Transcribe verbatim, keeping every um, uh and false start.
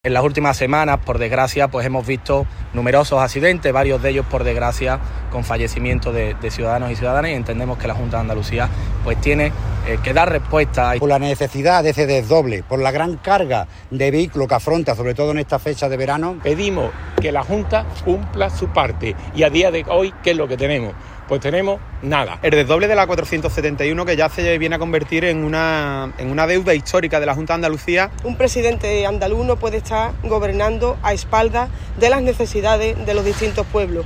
En las últimas semanas, por desgracia, pues hemos visto numerosos accidentes, varios de ellos, por desgracia, con fallecimiento de, de ciudadanos y ciudadanas, y entendemos que la Junta de Andalucía pues tiene eh, que dar respuesta. Por la necesidad de ese desdoble, por la gran carga de vehículos que afronta, sobre todo en esta fecha de verano. Pedimos que la Junta cumpla su parte, y a día de hoy, ¿qué es lo que tenemos? Pues tenemos nada. El desdoble de la cuatrocientos setenta y uno, que ya se viene a convertir en una, en una deuda histórica de la Junta de Andalucía. Un presidente andaluz no puede estar gobernando a espaldas de las necesidades de los distintos pueblos.